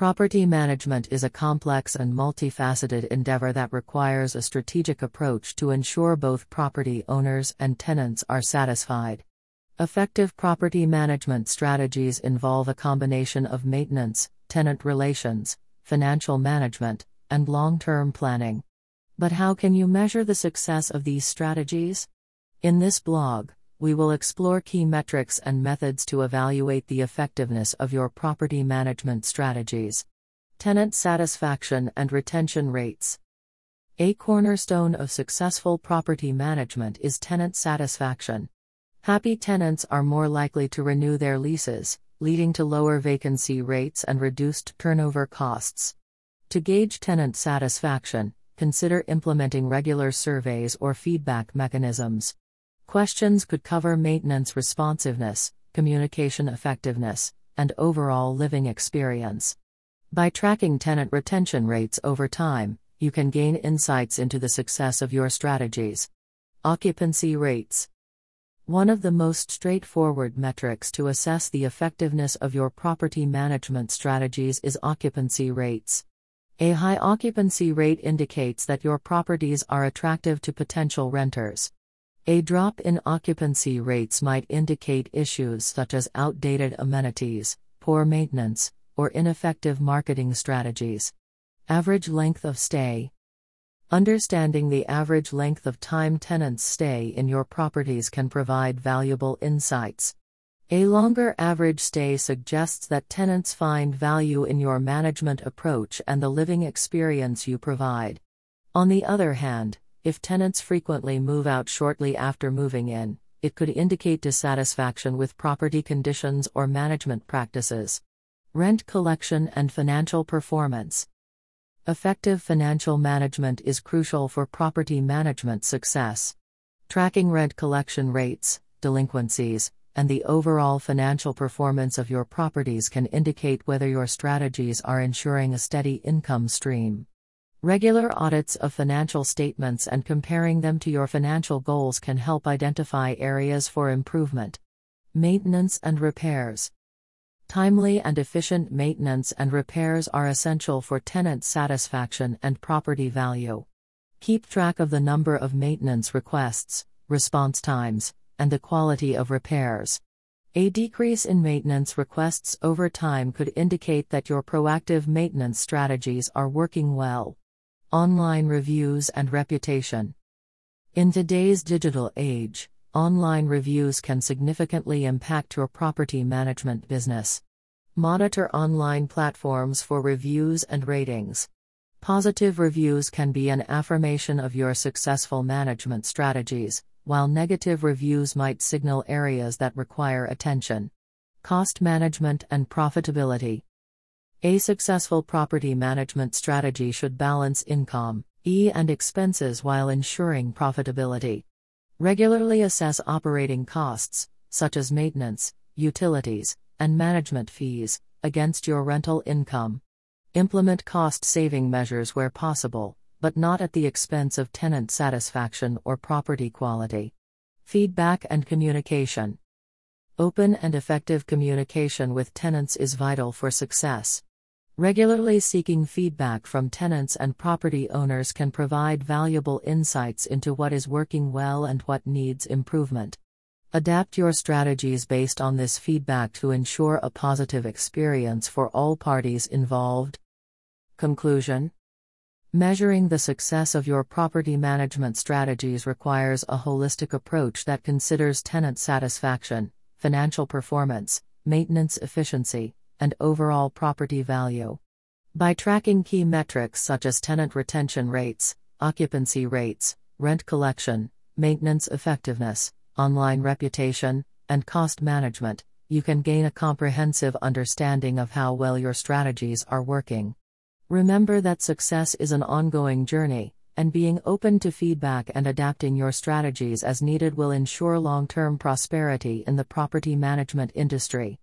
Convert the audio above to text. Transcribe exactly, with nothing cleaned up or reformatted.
Property management is a complex and multifaceted endeavor that requires a strategic approach to ensure both property owners and tenants are satisfied. Effective property management strategies involve a combination of maintenance, tenant relations, financial management, and long-term planning. But how can you measure the success of these strategies? In this blog, we will explore key metrics and methods to evaluate the effectiveness of your property management strategies. Tenant satisfaction and retention rates. A cornerstone of successful property management is tenant satisfaction. Happy tenants are more likely to renew their leases, leading to lower vacancy rates and reduced turnover costs. To gauge tenant satisfaction, consider implementing regular surveys or feedback mechanisms. Questions could cover maintenance responsiveness, communication effectiveness, and overall living experience. By tracking tenant retention rates over time, you can gain insights into the success of your strategies. Occupancy rates. One of the most straightforward metrics to assess the effectiveness of your property management strategies is occupancy rates. A high occupancy rate indicates that your properties are attractive to potential renters. A drop in occupancy rates might indicate issues such as outdated amenities, poor maintenance, or ineffective marketing strategies. Average length of stay. Understanding the average length of time tenants stay in your properties can provide valuable insights. A longer average stay suggests that tenants find value in your management approach and the living experience you provide. On the other hand, if tenants frequently move out shortly after moving in, it could indicate dissatisfaction with property conditions or management practices. Rent collection and financial performance. Effective financial management is crucial for property management success. Tracking rent collection rates, delinquencies, and the overall financial performance of your properties can indicate whether your strategies are ensuring a steady income stream. Regular audits of financial statements and comparing them to your financial goals can help identify areas for improvement. Maintenance and repairs. Timely and efficient maintenance and repairs are essential for tenant satisfaction and property value. Keep track of the number of maintenance requests, response times, and the quality of repairs. A decrease in maintenance requests over time could indicate that your proactive maintenance strategies are working well. Online reviews and reputation. In today's digital age, online reviews can significantly impact your property management business. Monitor online platforms for reviews and ratings. Positive reviews can be an affirmation of your successful management strategies, while negative reviews might signal areas that require attention. Cost management and profitability. A successful property management strategy should balance income, E and expenses while ensuring profitability. Regularly assess operating costs, such as maintenance, utilities, and management fees, against your rental income. Implement cost-saving measures where possible, but not at the expense of tenant satisfaction or property quality. Feedback and communication. Open and effective communication with tenants is vital for success. Regularly seeking feedback from tenants and property owners can provide valuable insights into what is working well and what needs improvement. Adapt your strategies based on this feedback to ensure a positive experience for all parties involved. Conclusion. Measuring the success of your property management strategies requires a holistic approach that considers tenant satisfaction, financial performance, maintenance efficiency, and overall property value. By tracking key metrics such as tenant retention rates, occupancy rates, rent collection, maintenance effectiveness, online reputation, and cost management, you can gain a comprehensive understanding of how well your strategies are working. Remember that success is an ongoing journey, and being open to feedback and adapting your strategies as needed will ensure long-term prosperity in the property management industry.